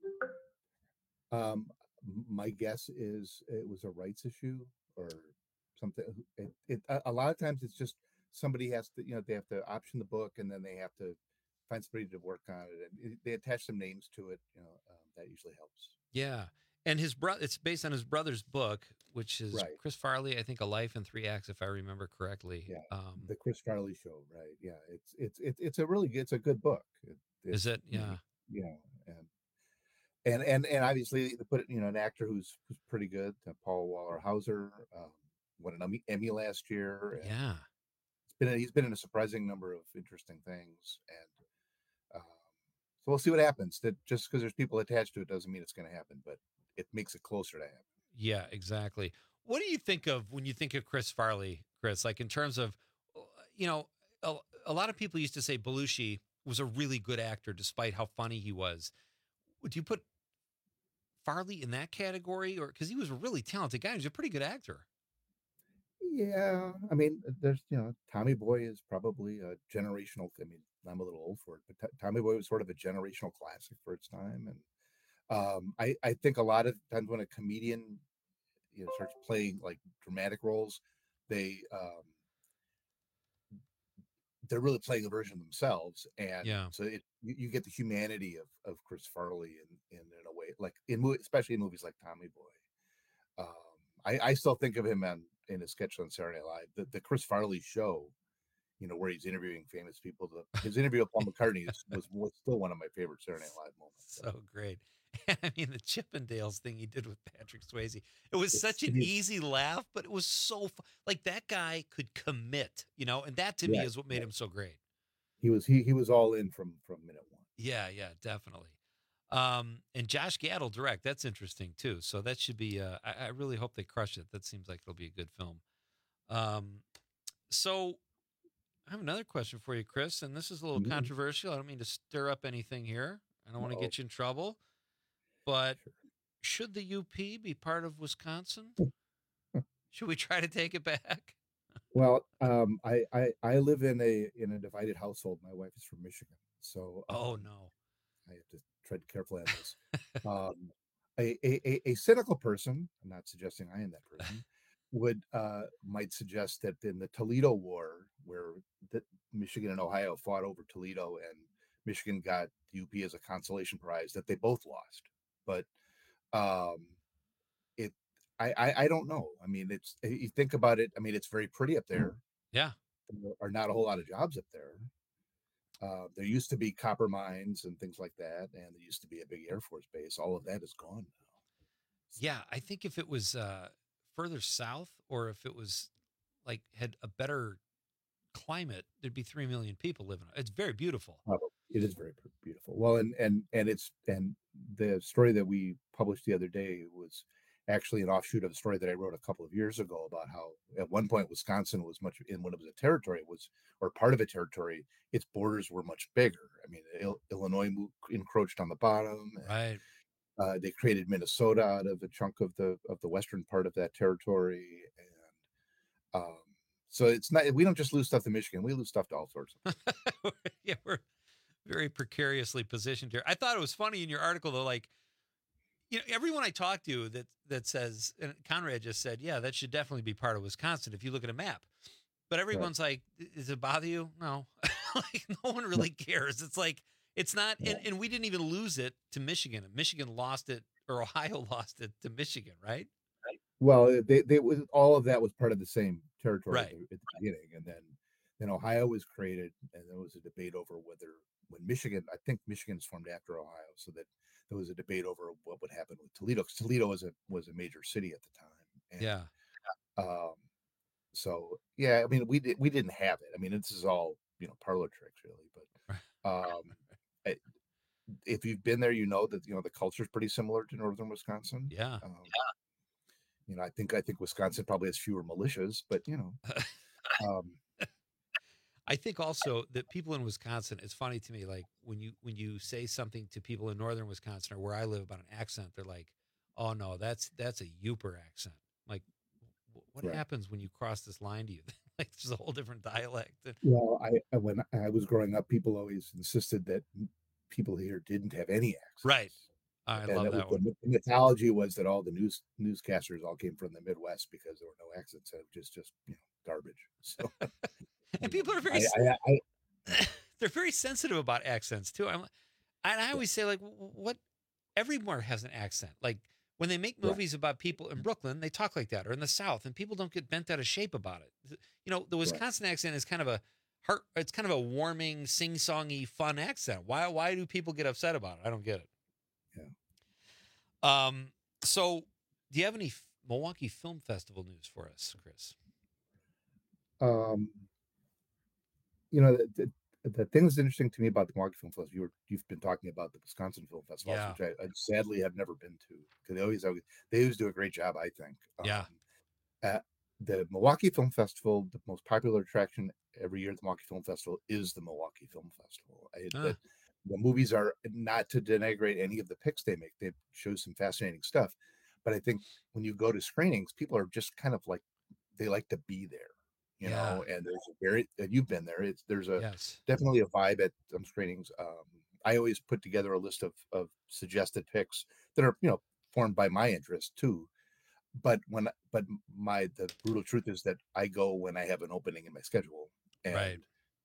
My guess is it was a rights issue or something. A lot of times it's just somebody has to, they have to option the book and then they have to find somebody to work on it, and they attach some names to it. That usually helps. Yeah. And his brother, it's based on his brother's book, which is right. Chris Farley, I think, A Life in 3 Acts, if I remember correctly. Yeah, the Chris Farley Show, right? Yeah, it's a good book. Is it? Yeah. And obviously they put it, an actor who's pretty good, Paul Waller Hauser, won an Emmy last year. Yeah, he's been in a surprising number of interesting things, and so we'll see what happens. That just because there's people attached to it doesn't mean it's going to happen, but it makes it closer to happen. Yeah, exactly. What do you think of when you think of Chris Farley, Chris? Like in terms of, a lot of people used to say Belushi was a really good actor despite how funny he was. Would you put Farley in that category, or because he was a really talented guy? He was a pretty good actor. Yeah, I mean, there's Tommy Boy is probably a generational. I mean, I'm a little old for it, but Tommy Boy was sort of a generational classic for its time, and I think a lot of times when a comedian starts playing like dramatic roles, they're really playing a version of themselves, and so you get the humanity of Chris Farley in a way, like especially in movies like Tommy Boy. I still think of him in a sketch on Saturday Night Live, the Chris Farley Show, where he's interviewing famous people. His interview with Paul McCartney was still one of my favorite Saturday Night Live moments. So great. I mean, the Chippendales thing he did with Patrick Swayze, it was such an easy laugh, but it was so like that guy could commit, and that to me is what made him so great. He was all in from minute one. Yeah, definitely. And Josh Gad will direct. That's interesting too. So that should be. I really hope they crush it. That seems like it'll be a good film. So I have another question for you, Chris, and this is a little controversial. I don't mean to stir up anything here. I don't want to get you in trouble. But should the UP be part of Wisconsin? Should we try to take it back? Well, I live in a divided household. My wife is from Michigan, so oh no, I have to tread carefully on this. A cynical person, I'm not suggesting I am that person, might suggest that in the Toledo War, where Michigan and Ohio fought over Toledo, and Michigan got the UP as a consolation prize, that they both lost. But I don't know. I mean, you think about it. I mean, it's very pretty up there. Yeah, there are not a whole lot of jobs up there. There used to be copper mines and things like that, and there used to be a big Air Force base. All of that is gone now. Yeah, I think if it was further south, or if it was like had a better climate, there'd be 3 million people living. It's very beautiful. It is very beautiful. Well, and the story that we published the other day actually an offshoot of a story that I wrote a couple of years ago about how at one point Wisconsin was much in when it was a territory, or part of a territory, its borders were much bigger. I mean, Illinois encroached on the bottom. Right. They created Minnesota out of a chunk of the western part of that territory, and so it's not, we don't just lose stuff to Michigan, we lose stuff to all sorts of Yeah, we're very precariously positioned here. I thought it was funny in your article though, like, you know, everyone I talk to that says, and Conrad just said, yeah, that should definitely be part of Wisconsin if you look at a map. But everyone's like, does it bother you? No. Like, no one really cares. It's like, it's not, and we didn't even lose it to Michigan. Michigan lost it, or Ohio lost it to Michigan, right? Well, they was, all of that was part of the same territory Right. at the beginning, and then Ohio was created, and there was a debate over when Michigan, I think Michigan's formed after Ohio, so that there was a debate over what would happen with Toledo, because Toledo was a major city at the time. And, yeah. So yeah, I mean, we didn't have it. I mean, this is all, you know, parlor tricks really, but if you've been there, you know that, you know, the culture is pretty similar to northern Wisconsin. Yeah. You know, I think Wisconsin probably has fewer militias, but you know, I think also that people in Wisconsin, it's funny to me, like when you say something to people in northern Wisconsin or where I live about an accent, they're like, oh no, that's a Yooper accent. Like, what happens when you cross this line to you? Like, there's a whole different dialect. Well, when I was growing up, people always insisted that people here didn't have any accents. Right. I love that one. The mythology was that all the newscasters all came from the Midwest because there were no accents, and it was just you know, garbage. So, and people are very they're very sensitive about accents too. I always say, like, what, everywhere has an accent. Like when they make movies about people in Brooklyn, they talk like that, or in the South, and people don't get bent out of shape about it. You know, the Wisconsin accent is kind of it's kind of a warming, sing-songy, fun accent. Why do people get upset about it? I don't get it. Yeah. So do you have any Milwaukee Film Festival news for us, Chris? You know, the thing that's interesting to me about the Milwaukee Film Festival, you've been talking about the Wisconsin Film Festival, which I sadly have never been to, because they always do a great job, I think. The Milwaukee Film Festival, the most popular attraction every year at the Milwaukee Film Festival is the Milwaukee Film Festival. The movies are not to denigrate any of the picks they make. They show some fascinating stuff. But I think when you go to screenings, people are just kind of like, they like to be there, you know, and there's you've been there. There's definitely a vibe at some screenings. I always put together a list of suggested picks that are, you know, formed by my interest too. But the brutal truth is that I go when I have an opening in my schedule. And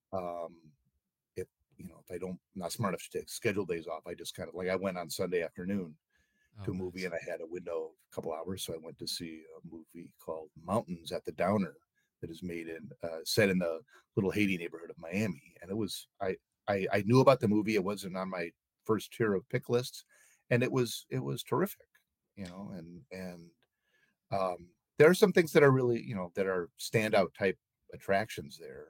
if I'm not smart enough to take schedule days off, I just kind of, like, I went on Sunday afternoon to a movie, and I had a window of a couple hours, so I went to see a movie called Mountains at the Downer that is set in the little Haiti neighborhood of Miami. And it was, I knew about the movie. It wasn't on my first tier of pick lists, and it was terrific, you know, and there are some things that are really, you know, that are standout type attractions there.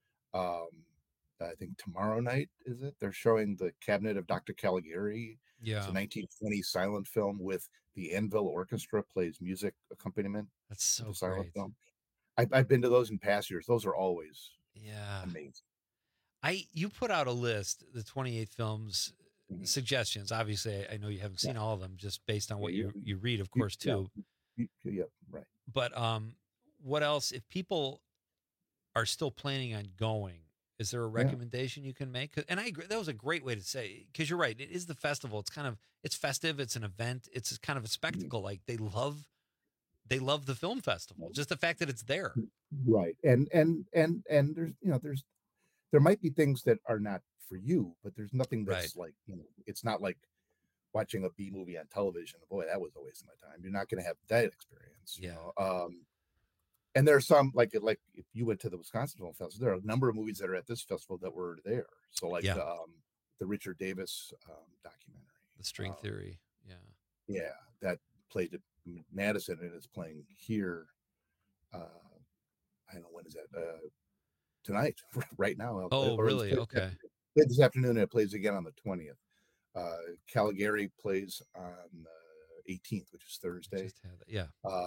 I think tomorrow night, is it? They're showing The Cabinet of Dr. Caligari. Yeah. It's a 1920 silent film with the Anvil Orchestra plays music accompaniment. That's so silent great. film. I've been to those in past years. Those are always amazing. You put out a list, the 28 films, suggestions. Obviously, I know you haven't seen all of them, just based on what you read, of course, too. Yeah, right. But what else, if people are still planning on going, is there a recommendation you can make? And I agree, that was a great way to say, because you're right, it is the festival. It's festive. It's an event. It's kind of a spectacle. Like, they love the film festival. Just the fact that it's there. Right. And there's, you know, there might be things that are not for you, but there's nothing that's like, you know, it's not like watching a B movie on television. Boy, that was a waste of my time. You're not going to have that experience. You know? And there are some, like if you went to the Wisconsin Film Festival, there are a number of movies that are at this festival that were there. So like the Richard Davis documentary, The String Theory. Yeah, that played at Madison and it's playing here. I don't know, when is that? Tonight, right now. Oh, really? Okay. This afternoon, and it plays again on the 20th. Caligari plays on 18th, which is Thursday. Yeah.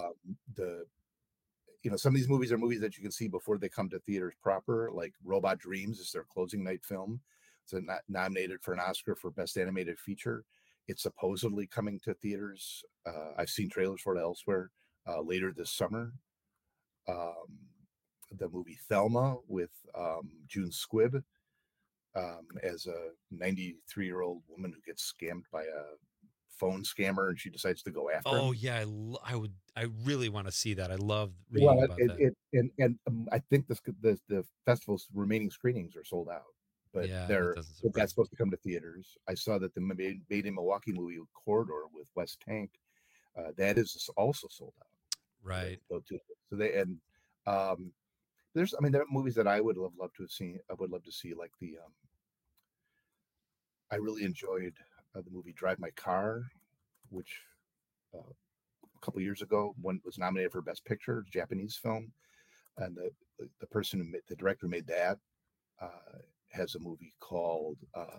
Some of these movies are movies that you can see before they come to theaters proper, like Robot Dreams is their closing night film. It's nominated for an Oscar for Best Animated Feature. It's supposedly coming to theaters. I've seen trailers for it elsewhere later this summer. The movie Thelma with June Squibb as a 93-year-old woman who gets scammed by a phone scammer, and she decides to go after him. Oh yeah, I really want to see that. I love reading about that. I think the festival's remaining screenings are sold out, but that's supposed to come to theaters. I saw that the Made in Milwaukee movie Corridor with Wes Tank, that is also sold out. Right. So there are movies that I would love to have seen. I would love to see, like I really enjoyed the movie Drive My Car, which a couple years ago was nominated for Best Picture, Japanese film, and the director who made that has a movie called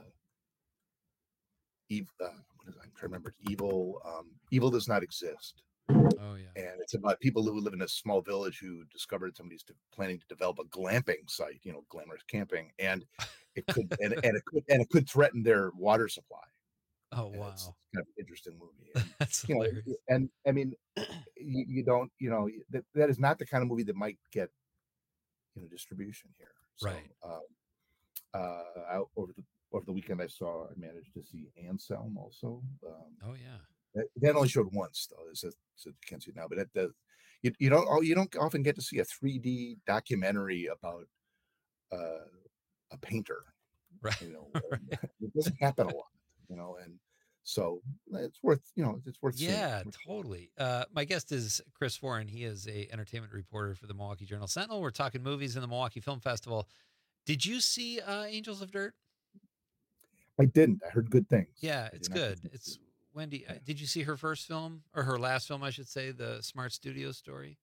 Evil. I'm trying to remember. Evil Does Not Exist. Oh yeah, and it's about people who live in a small village who discovered somebody's planning to develop a glamping site, glamorous camping, and it could and it could threaten their water supply. Oh wow, it's kind of an interesting movie. And, That's hilarious. And I mean, you don't, that is not the kind of movie that might get distribution here. So, right. Over the weekend, I managed to see Anselm also. Oh yeah. That only showed once though, so you can't see it now. But you don't often get to see a 3D documentary about a painter, right? It doesn't happen a lot, and so it's worth seeing. Yeah, totally. My guest is Chris Foran. He is a entertainment reporter for the Milwaukee Journal Sentinel. We're talking movies in the Milwaukee Film Festival. Did you see Angels of Dirt? I didn't. I heard good things. Yeah, it's good. It's Wendy, did you see her first film, or her last film, I should say, the Smart Studios story?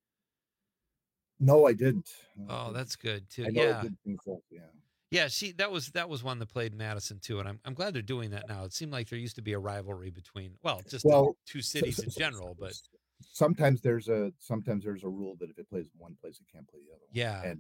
No, I didn't. Oh, that's good too. I know Yeah. good things, yeah. Yeah, that was one that played Madison too, and I'm glad they're doing that now. It seemed like there used to be a rivalry between the two cities in general, but sometimes there's a rule that if it plays one place, it can't play the other one. Yeah,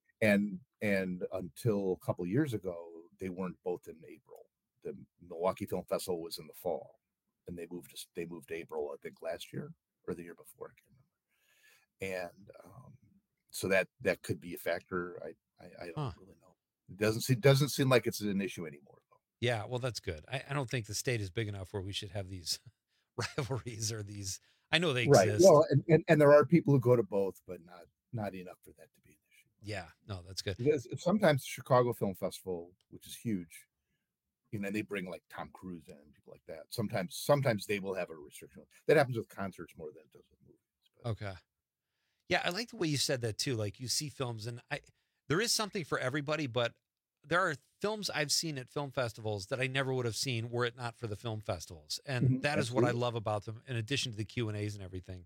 and until a couple of years ago, they weren't both in April. The Milwaukee Film Festival was in the fall, and they moved to April, I think last year or the year before, I can't remember. And so that could be a factor. I don't really know. It doesn't seem like it's an issue anymore, though. Yeah, well, that's good. I don't think the state is big enough where we should have these rivalries or these. I know they exist. Right. Well, and there are people who go to both, but not enough for that to be an issue. Yeah. No, that's good. Because sometimes the Chicago Film Festival, which is huge, they bring like Tom Cruise in and people like that. Sometimes they will have a restriction. That happens with concerts more than it does with movies. But. Okay. Yeah, I like the way you said that too. Like you see films, and there is something for everybody, but there are films I've seen at film festivals that I never would have seen were it not for the film festivals, and that is what I love about them. In addition to the Q&As and everything.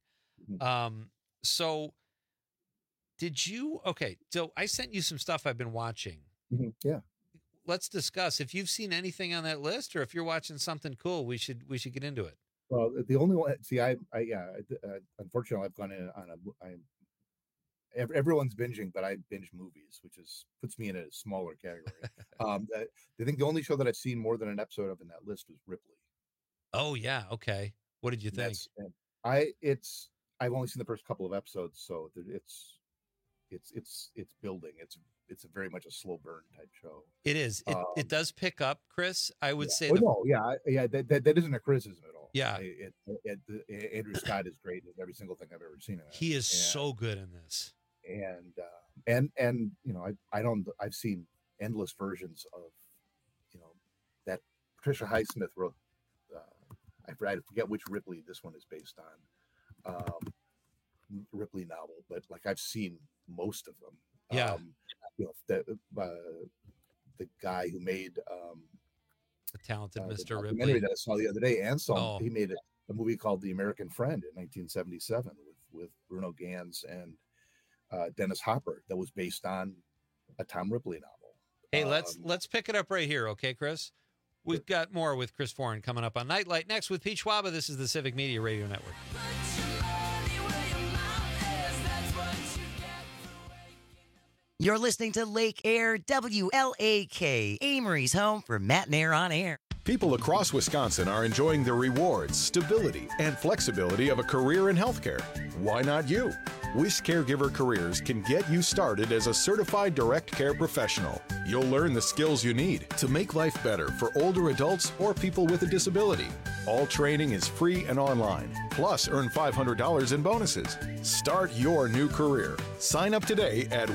So did you? Okay, so I sent you some stuff I've been watching. Yeah. Let's discuss if you've seen anything on that list, or if you're watching something cool. We should get into it. Well, the only one. See, unfortunately, I've gone in on everyone's binging, but I binge movies, which puts me in a smaller category. I think the only show that I've seen more than an episode of in that list was Ripley. Oh yeah, okay. What did you think? I've only seen the first couple of episodes, so it's building. It's a very much a slow burn type show. It is. It does pick up, Chris. I would say. That isn't a criticism at all. Yeah. Andrew Scott is great in every single thing I've ever seen. He is so good in this. And I've seen endless versions of that Patricia Highsmith wrote. I forget which Ripley this one is based on. Ripley novel, but like I've seen most of them. Yeah. The guy who made The Talented Mr. the Ripley that I saw the other day, Anselm, he made a movie called The American Friend in 1977 with Bruno Ganz and Dennis Hopper that was based on a Tom Ripley novel. Hey, let's pick it up right here, okay, Chris? We've got more with Chris Foran coming up on Nightlight. Next with Pete Schwaba. This is the Civic Media Radio Network. You're listening to Lake Air WLAK, Amory's home for Matt and Air on Air. People across Wisconsin are enjoying the rewards, stability, and flexibility of a career in healthcare. Why not you? WIS Caregiver Careers can get you started as a certified direct care professional. You'll learn the skills you need to make life better for older adults or people with a disability. All training is free and online. Plus, earn $500 in bonuses. Start your new career. Sign up today at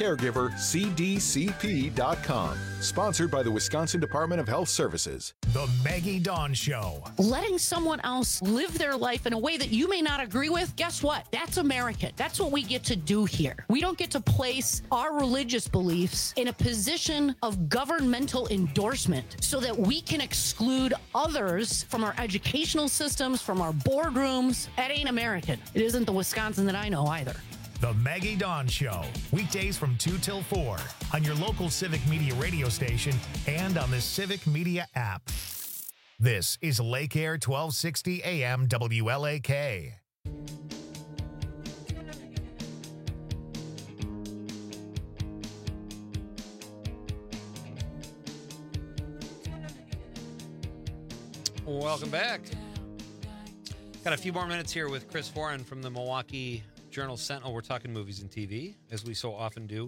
WisCaregiverCDCP.com. Sponsored by the Wisconsin Department of Health Services. The Maggie Dawn Show. Letting someone else live their life in a way that you may not agree with, guess what? That's American. That's what we get to do here. We don't get to place our religious beliefs in a position of governmental endorsement so that we can exclude others from our educational systems, from our boardrooms. That ain't American. It isn't the Wisconsin that I know either. The Maggie Dawn Show, weekdays from 2 till 4 on your local Civic Media radio station and on the Civic Media app. This is Lake Air 1260 AM WLAK. Welcome back. Got a few more minutes here with Chris Foran from the Milwaukee Journal-Sentinel. We're talking movies and TV, as we so often do.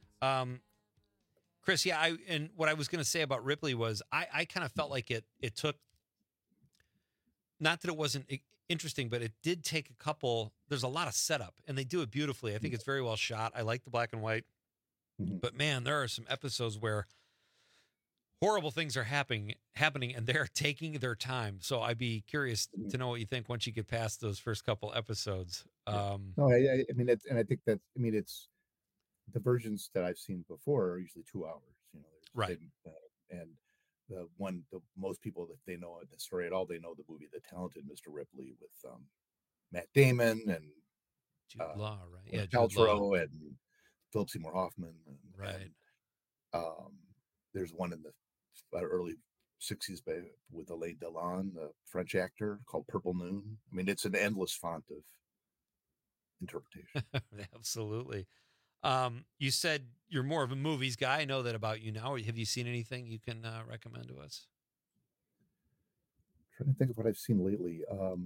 Chris, and what I was going to say about Ripley was I kind of felt like it took, not that it wasn't interesting, but it did take a couple, there's a lot of setup, and they do it beautifully. I think it's very well shot. I like the black and white. But, man, there are some episodes where horrible things are happening, and they're taking their time. So I'd be curious to know what you think once you get past those first couple episodes. No, I mean, I think that, it's the versions that I've seen before are usually 2 hours, right? And the most people that they know the story at all, they know the movie The Talented Mr. Ripley with Matt Damon and Jude Law, right? Yeah, Paltrow and Philip Seymour Hoffman, right? There's one in the early 60s with Alain Delon, the French actor, called Purple Noon. I mean, it's an endless font of interpretation. Absolutely. You said you're more of a movies guy. I know that about you now. Have you seen anything you can recommend to us? I'm trying to think of what I've seen lately.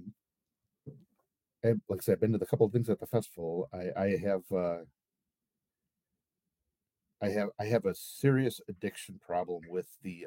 Like I said, I've been to a couple of things at the festival. I have a serious addiction problem with the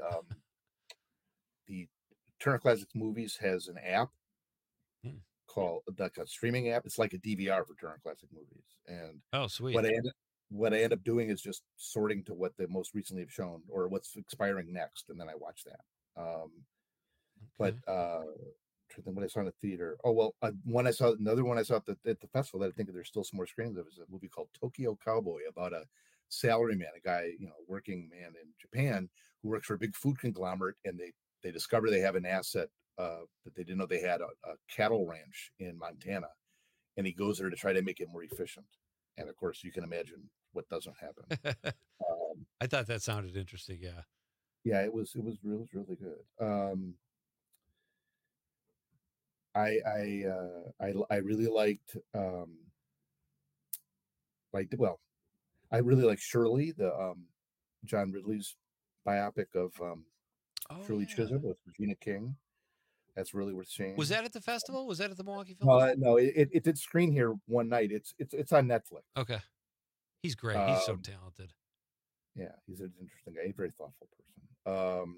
Turner Classics Movies has an app called, like a streaming app. It's like a DVR for Turner Classic Movies. And oh, sweet. What I end up doing is just sorting to what they most recently have shown or what's expiring next, and then I watch that. But what I saw in the theater. Oh well, another one I saw at the festival that I think there's still some more screens of is a movie called Tokyo Cowboy about a salaryman, a guy, working man in Japan who works for a big food conglomerate, and they discover they have an asset that they didn't know they had, a cattle ranch in Montana, and he goes there to try to make it more efficient. And of course, you can imagine what doesn't happen. I thought that sounded interesting. Yeah. Yeah, it was really good. I really liked I really like Shirley, the John Ridley's biopic of Shirley Chisholm with Regina King. That's really worth seeing. Was that at the festival? Was that at the Milwaukee Film Festival? No, it did screen here one night. It's on Netflix. Okay, he's great. He's so talented. Yeah, he's an interesting guy. He's a very thoughtful person.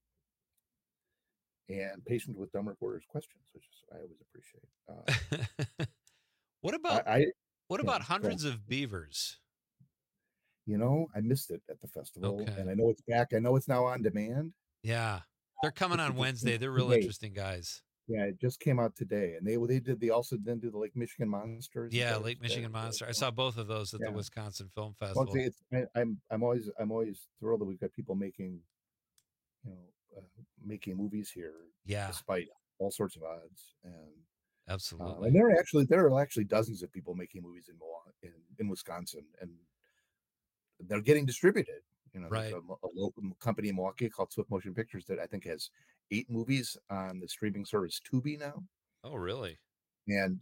And patient with dumb reporters' questions, which I always appreciate. What about Hundreds of Beavers? I missed it at the festival, and I know it's back. I know it's now on demand. Yeah, they're coming on Wednesday. They're real interesting guys. Yeah, it just came out today, and they also then do the Lake Michigan Monsters. Yeah, Lake Michigan Monster. I saw both of those at the Wisconsin Film Festival. Well, I'm always thrilled that we've got people making, making movies here. Yeah, despite all sorts of odds. And absolutely, and there are actually dozens of people making movies in Wisconsin, and they're getting distributed. There's a local company in Milwaukee called Swift Motion Pictures that I think has 8 movies on the streaming service Tubi now. Oh, really? And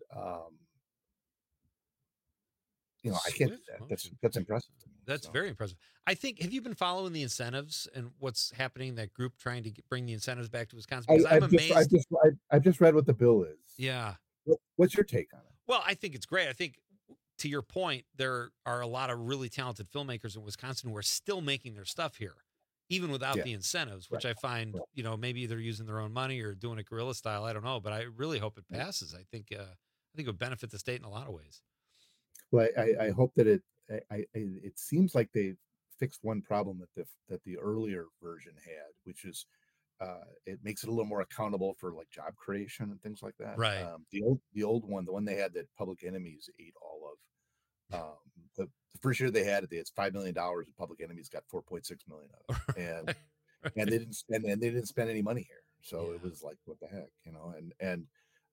I can't do that. That's impressive to me. That's very impressive. I think, have you been following the incentives and what's happening in that group trying to bring the incentives back to Wisconsin? Because I'm amazed. I've just read what the bill is. Yeah. What's your take on it? Well, I think it's great. I think, to your point, there are a lot of really talented filmmakers in Wisconsin who are still making their stuff here, even without the incentives, which I find, maybe they're using their own money or doing it guerrilla style. I don't know, but I really hope it passes. I think it would benefit the state in a lot of ways. Well, I hope that it seems like they've fixed one problem that the earlier version had, which is it makes it a little more accountable for like job creation and things like that. Right. The old one, the one they had that Public Enemies ate all of. The first year they had it, it's $5 million, and Public Enemies got $4.6 million of it, and they didn't spend any money here. So it was like, what the heck, and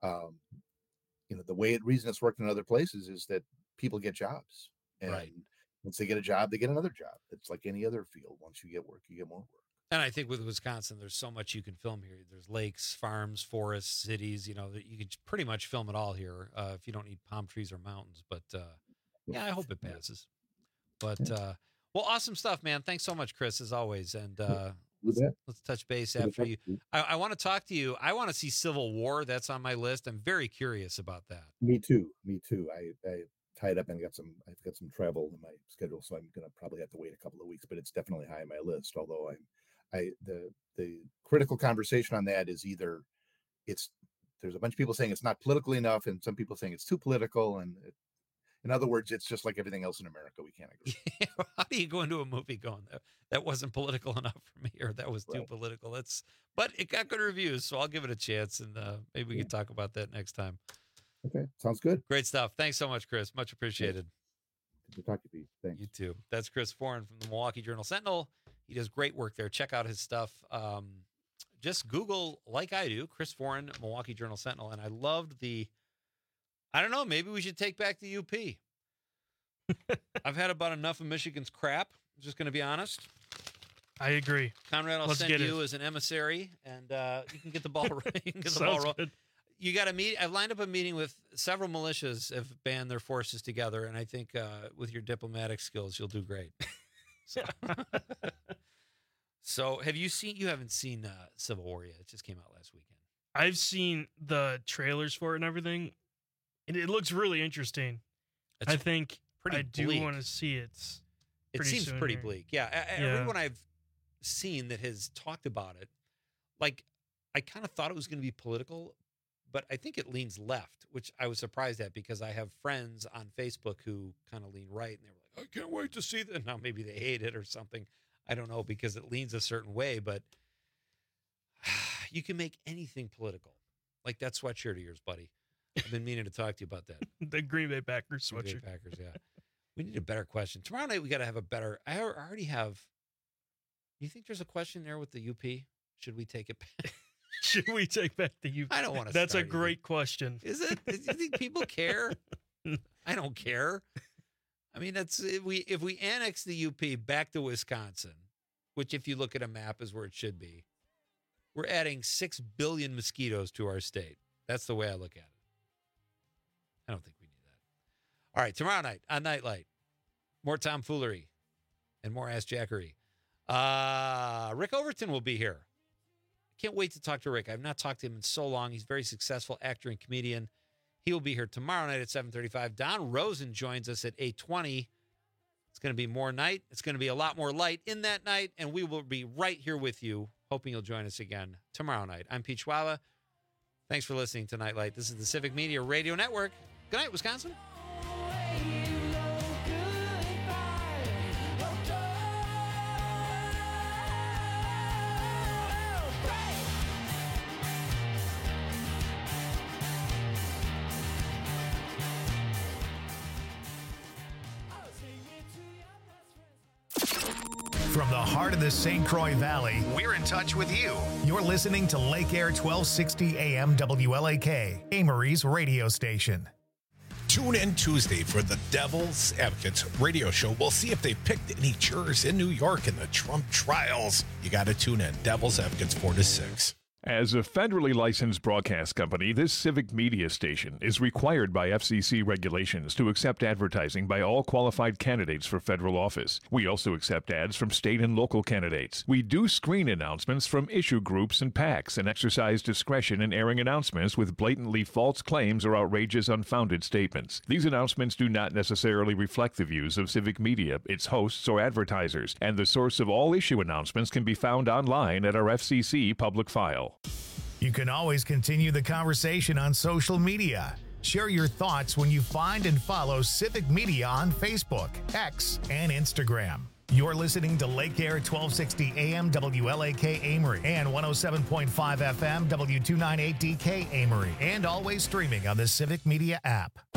the reason it's worked in other places is that people get jobs, and once they get a job, they get another job. It's like any other field. Once you get work, you get more work. And I think with Wisconsin, there's so much you can film here. There's lakes, farms, forests, cities, that you can pretty much film it all here if you don't need palm trees or mountains. But I hope it passes. But well, awesome stuff, man. Thanks so much, Chris, as always. And let's touch base after you. I want to talk to you. I want to see Civil War. That's on my list. I'm very curious about that. Me too. I tied up and I've got some travel in my schedule, so I'm gonna probably have to wait a couple of weeks, but it's definitely high on my list. Although the critical conversation on that is either there's a bunch of people saying it's not political enough, and some people saying it's too political, and in other words, it's just like everything else in America. We can't agree. How do you go into a movie going that wasn't political enough for me, or that was too political? But it got good reviews, so I'll give it a chance, and maybe we can talk about that next time. Okay, sounds good. Great stuff. Thanks so much, Chris. Much appreciated. Good to talk to you. Thanks. You too. That's Chris Foran from the Milwaukee Journal-Sentinel. He does great work there. Check out his stuff. Just Google, like I do, Chris Foran, Milwaukee Journal-Sentinel. And I loved I don't know, maybe we should take back the UP. I've had about enough of Michigan's crap. I'm just going to be honest. I agree. Conrad, I'll send you as an emissary, and you can get the ball rolling. You got to meet. I've lined up a meeting with several militias have band their forces together, and I think with your diplomatic skills, you'll do great. So you haven't seen Civil War yet. It just came out last weekend. I've seen the trailers for it and everything, and it looks really interesting. I think I do want to see it. It seems pretty bleak. Yeah. Everyone I've seen that has talked about it, like, I kind of thought it was going to be political, but I think it leans left, which I was surprised at because I have friends on Facebook who kind of lean right, and they were like, I can't wait to see that. Now maybe they hate it or something. I don't know, because it leans a certain way, but you can make anything political. Like that sweatshirt of yours, buddy. I've been meaning to talk to you about that. The Green Bay Packers sweatshirt. Green Bay Packers, yeah. We need a better question. Tomorrow night we got to have a better. I already have. Do you think there's a question there with the UP? Should we take it back? Should we take back the UP? I don't want to. That's a great question. Is it? Do you think people care? I don't care. I mean, if we annex the UP back to Wisconsin, which if you look at a map is where it should be, we're adding 6 billion mosquitoes to our state. That's the way I look at it. I don't think we need that. All right, tomorrow night on Nightlight, more tomfoolery and more ass jackery. Rick Overton will be here. Can't wait to talk to Rick. I've not talked to him in so long. He's a very successful actor and comedian. He will be here tomorrow night at 7:35. Don Rosen joins us at 8:20. It's going to be more night. It's going to be a lot more light in that night, and we will be right here with you, hoping you'll join us again tomorrow night. I'm Pete Schwaba. Thanks for listening to Nightlight. This is the Civic Media Radio Network. Good night, Wisconsin. From the heart of the St. Croix Valley, we're in touch with you. You're listening to Lake Air 1260 AM WLAK, Amory's radio station. Tune in Tuesday for the Devil's Advocates radio show. We'll see if they picked any jurors in New York in the Trump trials. You got to tune in. Devil's Advocates 4 to 6. As a federally licensed broadcast company, this civic media station is required by FCC regulations to accept advertising by all qualified candidates for federal office. We also accept ads from state and local candidates. We do screen announcements from issue groups and PACs and exercise discretion in airing announcements with blatantly false claims or outrageous, unfounded statements. These announcements do not necessarily reflect the views of civic media, its hosts, or advertisers, and the source of all issue announcements can be found online at our FCC public file. You can always continue the conversation on social media. Share your thoughts when you find and follow Civic Media on Facebook, X, and Instagram. You're listening to Lake Air 1260 AM WLAK Amory and 107.5 FM W298DK Amory, and always streaming on the Civic Media app.